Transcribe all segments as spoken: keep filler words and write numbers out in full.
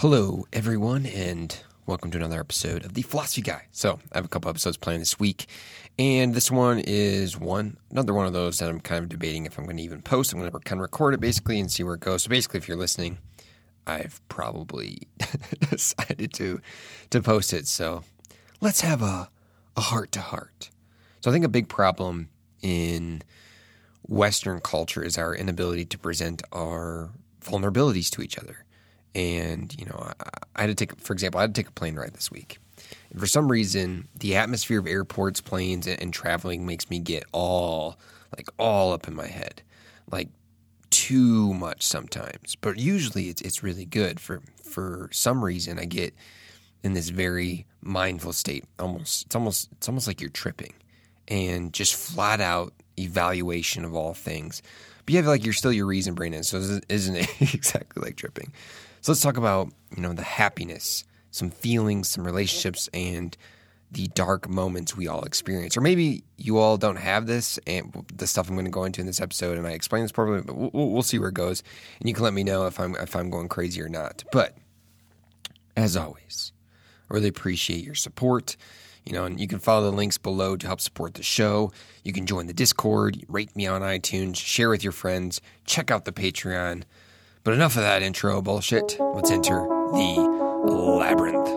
Hello, everyone, and welcome to another episode of The Philosophy Guy. So, I have a couple episodes planned this week, and this one is one, another one of those that I'm kind of debating if I'm going to even post. I'm going to kind of record it, basically, and see where it goes. So, basically, if you're listening, I've probably decided to to post it. So, let's have a, a heart-to-heart. So, I think a big problem in Western culture is our inability to present our vulnerabilities to each other. And, you know, I, I had to take, for example, I had to take a plane ride this week. And for some reason, the atmosphere of airports, planes, and, and traveling makes me get all, like, all up in my head. Like, too much sometimes. But usually it's it's really good. For for some reason, I get in this very mindful state. Almost, it's almost, it's almost like you're tripping. And just flat out evaluation of all things. But you have, like, you're still your reason brain in, so isn't it exactly like tripping? So let's talk about, you know, the happiness, some feelings, some relationships, and the dark moments we all experience. Or maybe you all don't have this, and the stuff I'm going to go into in this episode, and I explain this properly, but we'll, we'll see where it goes, and you can let me know if I'm if I'm going crazy or not. But as always, I really appreciate your support. You know, and you can follow the links below to help support the show. You can join the Discord, rate me on iTunes, share with your friends, check out the Patreon. But enough of that intro bullshit. Let's enter the labyrinth.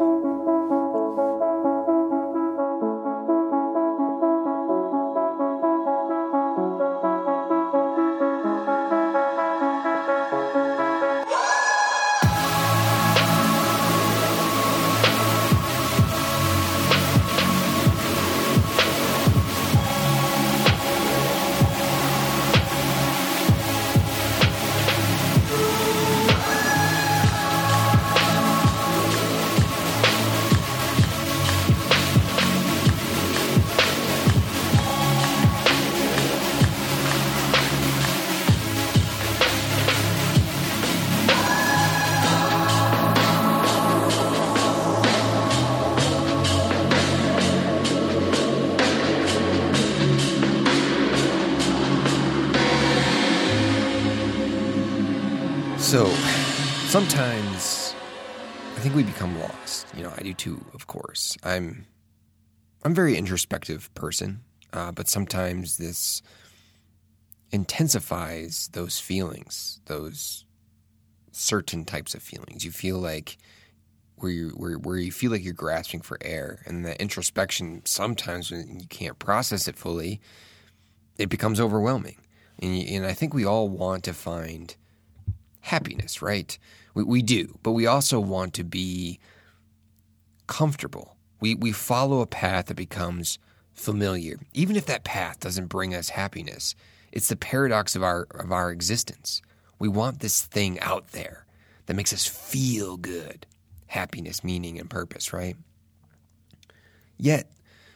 So, sometimes I think we become lost. You know, I do too, of course. I'm I'm a very introspective person, uh, but sometimes this intensifies those feelings, those certain types of feelings. You feel like where you where where you feel like you're grasping for air, and the introspection sometimes when you can't process it fully, it becomes overwhelming. And, you, and I think we all want to find happiness, right? We we do, but we also want to be comfortable. We we follow a path that becomes familiar, even if that path doesn't bring us happiness. It's the paradox of our of our existence. We want this thing out there that makes us feel good, happiness, meaning, and purpose, right? Yet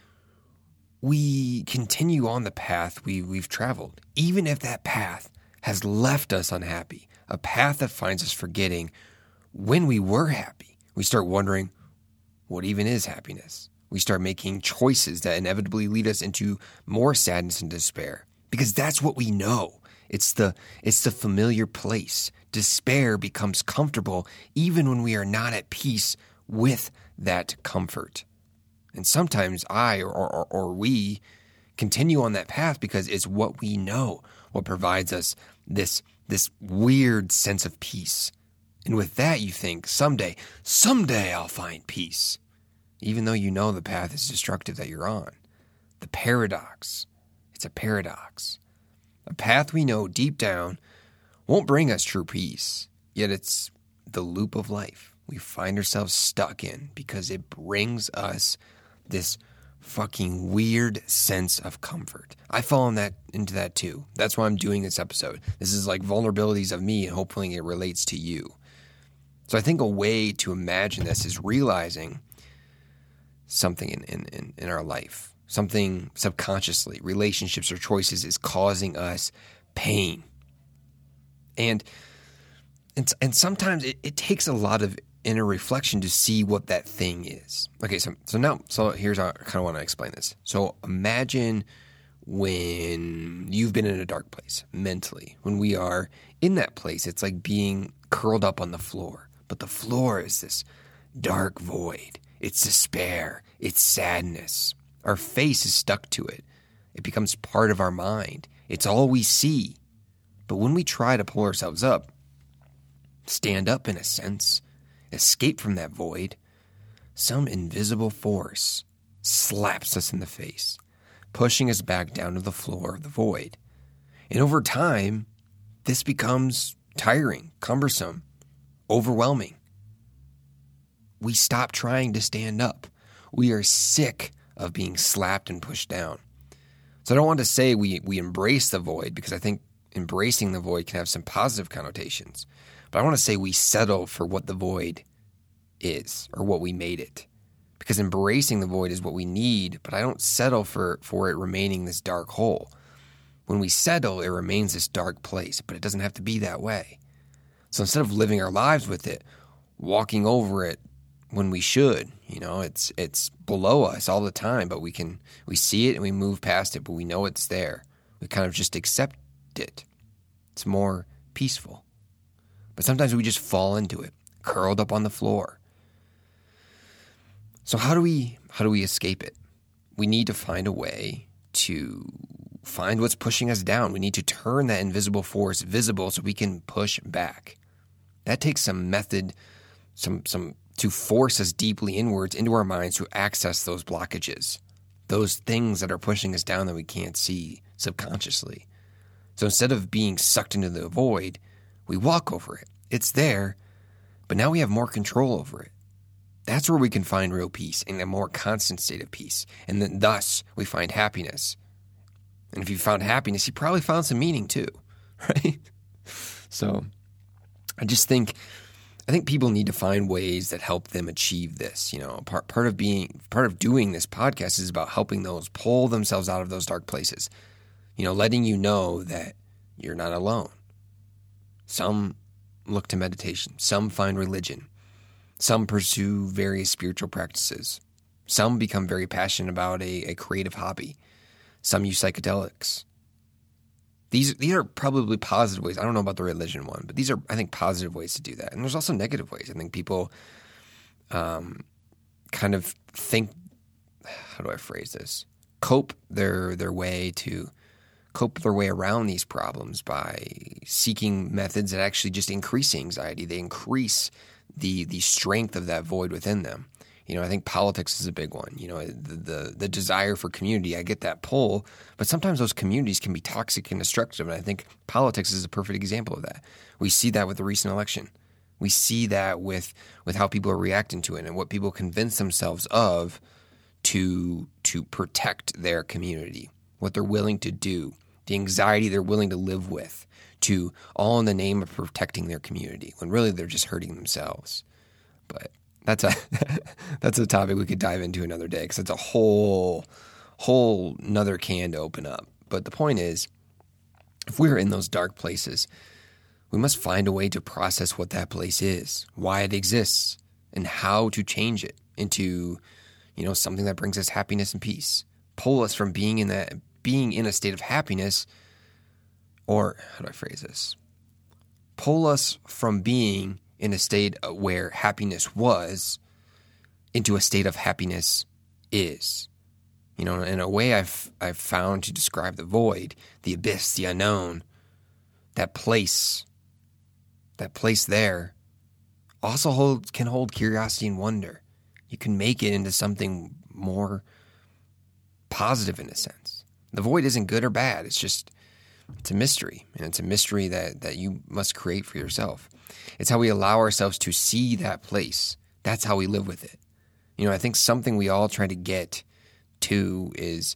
we continue on the path we we've traveled, even if that path has left us unhappy. A path that finds us forgetting when we were happy. We start wondering, what even is happiness? We start making choices that inevitably lead us into more sadness and despair. Because that's what we know. It's the it's the familiar place. Despair becomes comfortable even when we are not at peace with that comfort. And sometimes I or, or, or we continue on that path because it's what we know, what provides us this this weird sense of peace. And with that, you think, someday, someday I'll find peace. Even though you know the path is destructive that you're on. The paradox. It's a paradox. A path we know deep down won't bring us true peace. Yet it's the loop of life we find ourselves stuck in because it brings us this fucking weird sense of comfort. I fall in that into that too. That's why I'm doing this episode. This is like vulnerabilities of me, and hopefully it relates to you. So I think a way to imagine this is realizing something in, in, in, in our life, something subconsciously, relationships or choices is causing us pain. And and, and sometimes it, it takes a lot of inner reflection to see what that thing is. Okay, so so now, so here's how I kind of want to explain this. So imagine when you've been in a dark place mentally. When we are in that place, it's like being curled up on the floor. But the floor is this dark void. It's despair. It's sadness. Our face is stuck to it. It becomes part of our mind. It's all we see. But when we try to pull ourselves up, stand up in a sense, escape from that void, some invisible force slaps us in the face, pushing us back down to the floor of the void. And over time, this becomes tiring, cumbersome, overwhelming. We stop trying to stand up. We are sick of being slapped and pushed down. So I don't want to say we, we embrace the void, because I think embracing the void can have some positive connotations. But I want to say we settle for what the void is, or what we made it. Because embracing the void is what we need, but I don't settle for, for it remaining this dark hole. When we settle, it remains this dark place, but it doesn't have to be that way. So instead of living our lives with it, walking over it when we should, you know, it's it's below us all the time, but we can we see it and we move past it, but we know it's there. We kind of just accept it. It's more peaceful. But sometimes we just fall into it, curled up on the floor. So how do we how do we escape it? We need to find a way to find what's pushing us down. We need to turn that invisible force visible so we can push back. That takes some method, some some to force us deeply inwards into our minds to access those blockages, those things that are pushing us down that we can't see subconsciously. So instead of being sucked into the void, we walk over it. It's there, but now we have more control over it. That's where we can find real peace, in a more constant state of peace. And then thus we find happiness. And if you found happiness, you probably found some meaning too, right? So I just think, I think people need to find ways that help them achieve this. You know, part part of being, part of doing this podcast is about helping those pull themselves out of those dark places. You know, letting you know that you're not alone. Some look to meditation. Some find religion. Some pursue various spiritual practices. Some become very passionate about a, a creative hobby. Some use psychedelics. These these are probably positive ways. I don't know about the religion one, but these are, I think, positive ways to do that. And there's also negative ways. I think people um, kind of think, how do I phrase this? Cope their their way to cope their way around these problems by seeking methods that actually just increase anxiety. They increase the the strength of that void within them. You know, I think politics is a big one. You know, the, the the desire for community, I get that pull, but sometimes those communities can be toxic and destructive, and I think politics is a perfect example of that. We see that with the recent election. We see that with with how people are reacting to it and what people convince themselves of to to protect their community, what they're willing to do, the anxiety they're willing to live with, to all in the name of protecting their community, when really they're just hurting themselves. But that's a that's a topic we could dive into another day, because it's a whole whole another can to open up. But the point is, if we're in those dark places, we must find a way to process what that place is, why it exists, and how to change it into, you know, something that brings us happiness and peace. Pull us from being in that being in a state of happiness, or how do I phrase this? Pull us from being in a state where happiness was into a state of happiness is. You know, in a way I've I've found to describe the void, the abyss, the unknown, that place, that place there also hold, can hold curiosity and wonder. You can make it into something more positive in a sense. The void isn't good or bad. It's just, it's a mystery. And it's a mystery that, that you must create for yourself. It's how we allow ourselves to see that place. That's how we live with it. You know, I think something we all try to get to is,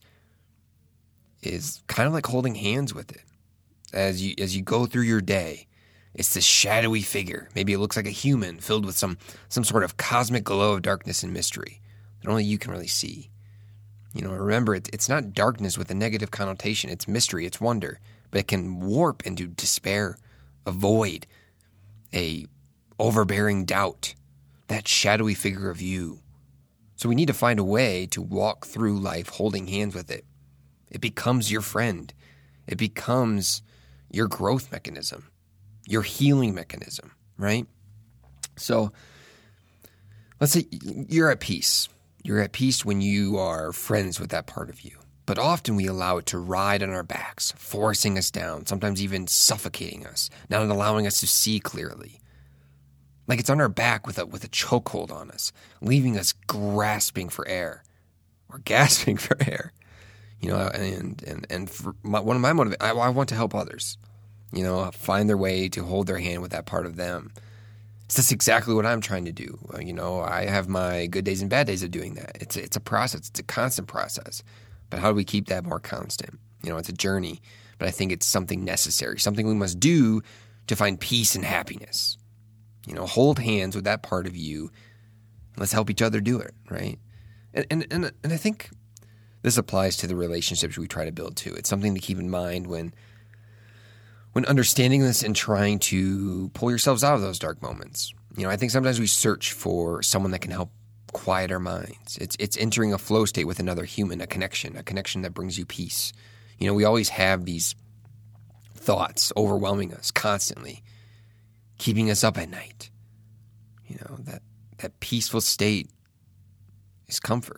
is kind of like holding hands with it. As you, as you go through your day, it's this shadowy figure. Maybe it looks like a human filled with some, some sort of cosmic glow of darkness and mystery that only you can really see. You know, remember, it, it's not darkness with a negative connotation. It's mystery, it's wonder, but it can warp into despair, a void, a overbearing doubt, that shadowy figure of you. So we need to find a way to walk through life holding hands with it. It becomes your friend. It becomes your growth mechanism, your healing mechanism, right? So let's say you're at peace. You're at peace when you are friends with that part of you. But often we allow it to ride on our backs, forcing us down, sometimes even suffocating us, not allowing us to see clearly. Like it's on our back with a with a chokehold on us, leaving us grasping for air or gasping for air. You know, and and and for my, one of my motivations, I, I want to help others. You know, find their way to hold their hand with that part of them. So that's exactly what I'm trying to do. You know, I have my good days and bad days of doing that. It's a, it's a process. It's a constant process. But how do we keep that more constant? You know, it's a journey, but I think it's something necessary, something we must do to find peace and happiness. You know, hold hands with that part of you, and let's help each other do it, right? And and and, and I think this applies to the relationships we try to build too. It's something to keep in mind when when understanding this and trying to pull yourselves out of those dark moments. You know, I think sometimes we search for someone that can help quiet our minds. It's it's entering a flow state with another human, a connection, a connection that brings you peace. You know, we always have these thoughts overwhelming us constantly, keeping us up at night. You know, that that peaceful state is comfort.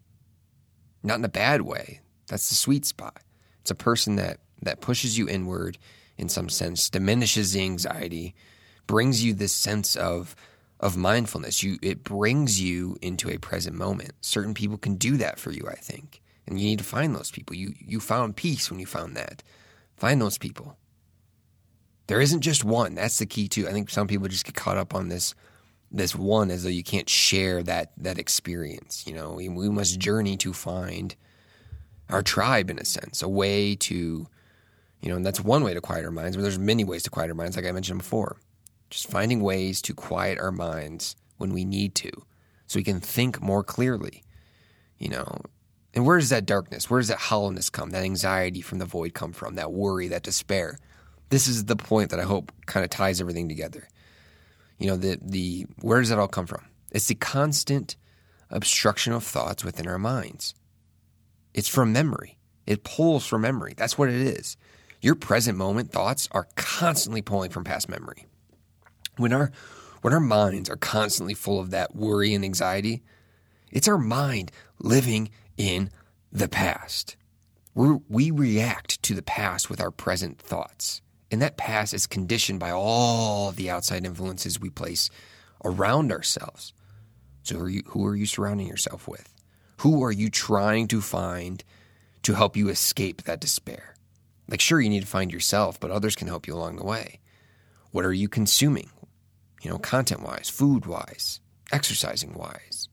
Not in a bad way. That's the sweet spot. It's a person that, that pushes you inward in some sense, diminishes the anxiety, brings you this sense of of mindfulness. You it brings you into a present moment. Certain people can do that for you, I think. And you need to find those people. You you found peace when you found that. Find those people. There isn't just one. That's the key too. I think some people just get caught up on this this one as though you can't share that that experience. You know, we, we must journey to find our tribe in a sense, a way to, you know, and that's one way to quiet our minds, but there's many ways to quiet our minds, like I mentioned before. Just finding ways to quiet our minds when we need to so we can think more clearly, you know. And where does that darkness, where does that hollowness come, that anxiety from the void come from, that worry, that despair? This is the point that I hope kind of ties everything together. You know, the the where does that all come from? It's the constant obstruction of thoughts within our minds. It's from memory. It pulls from memory. That's what it is. Your present moment thoughts are constantly pulling from past memory. When our when our minds are constantly full of that worry and anxiety, it's our mind living in the past. We're, we react to the past with our present thoughts. And that past is conditioned by all the outside influences we place around ourselves. So who are you, who are you surrounding yourself with? Who are you trying to find to help you escape that despair? Like, sure, you need to find yourself, but others can help you along the way. What are you consuming? You know, content-wise, food-wise, exercising-wise,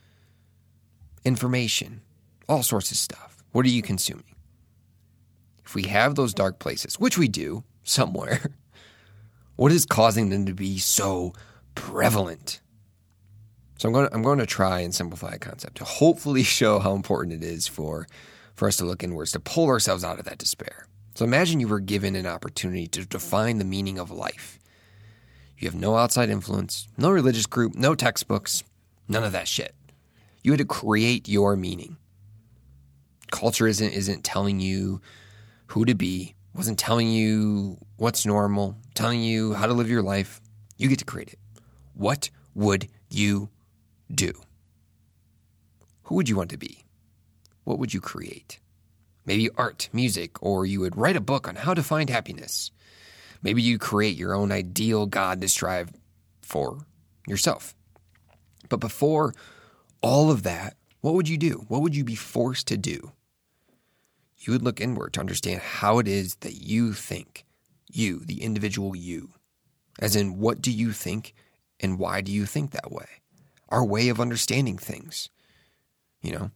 information, all sorts of stuff. What are you consuming? If we have those dark places, which we do somewhere, what is causing them to be so prevalent? So I'm going to, I'm going to try and simplify a concept to hopefully show how important it is for, for us to look inwards, to pull ourselves out of that despair. So imagine you were given an opportunity to define the meaning of life. You have no outside influence, no religious group, no textbooks, none of that shit. You had to create your meaning. Culture isn't isn't telling you who to be, wasn't telling you what's normal, telling you how to live your life. You get to create it. What would you do? Who would you want to be? What would you create? Maybe art, music, or you would write a book on how to find happiness. Maybe you create your own ideal God to strive for yourself. But before all of that, what would you do? What would you be forced to do? You would look inward to understand how it is that you think. You, the individual you. As in, what do you think and why do you think that way? Our way of understanding things, you know.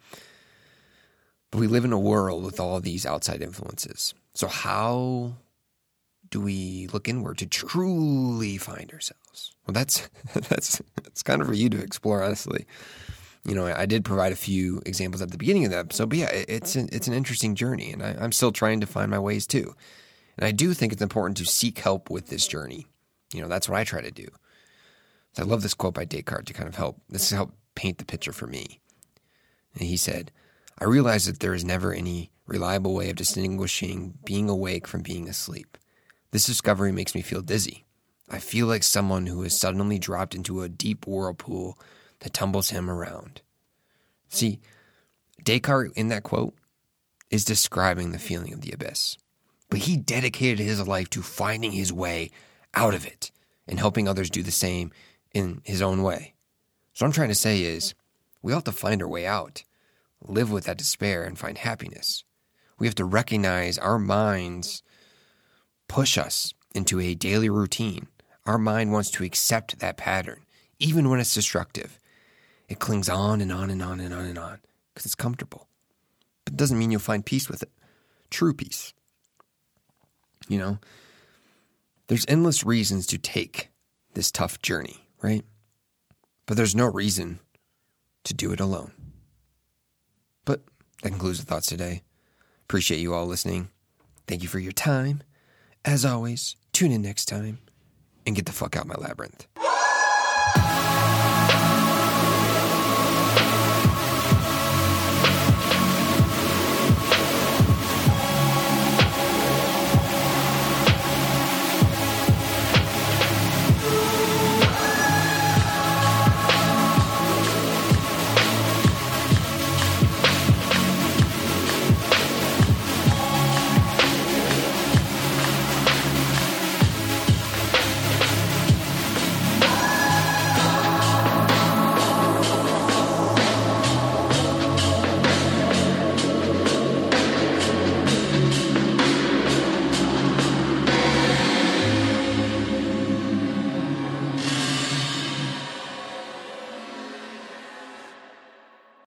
But we live in a world with all these outside influences. So how do we look inward to truly find ourselves? Well, that's that's that's kind of for you to explore, honestly. You know, I did provide a few examples at the beginning of the episode, but yeah, it's an, it's an interesting journey, and I, I'm still trying to find my ways too. And I do think it's important to seek help with this journey. You know, that's what I try to do. So I love this quote by Descartes to kind of help. This help paint the picture for me. And he said, "I realize that there is never any reliable way of distinguishing being awake from being asleep. This discovery makes me feel dizzy. I feel like someone who has suddenly dropped into a deep whirlpool that tumbles him around. See, Descartes in that quote is describing the feeling of the abyss. But he dedicated his life to finding his way out of it and helping others do the same in his own way. So what I'm trying to say is, we all have to find our way out, live with that despair, and find happiness. We have to recognize our minds push us into a daily routine. Our mind wants to accept that pattern, even when it's destructive. It clings on and on and on and on and on because it's comfortable. But it doesn't mean you'll find peace with it. True peace. You know, there's endless reasons to take this tough journey, right? But there's no reason to do it alone. But that concludes the thoughts today. Appreciate you all listening. Thank you for your time. As always, tune in next time and get the fuck out my labyrinth.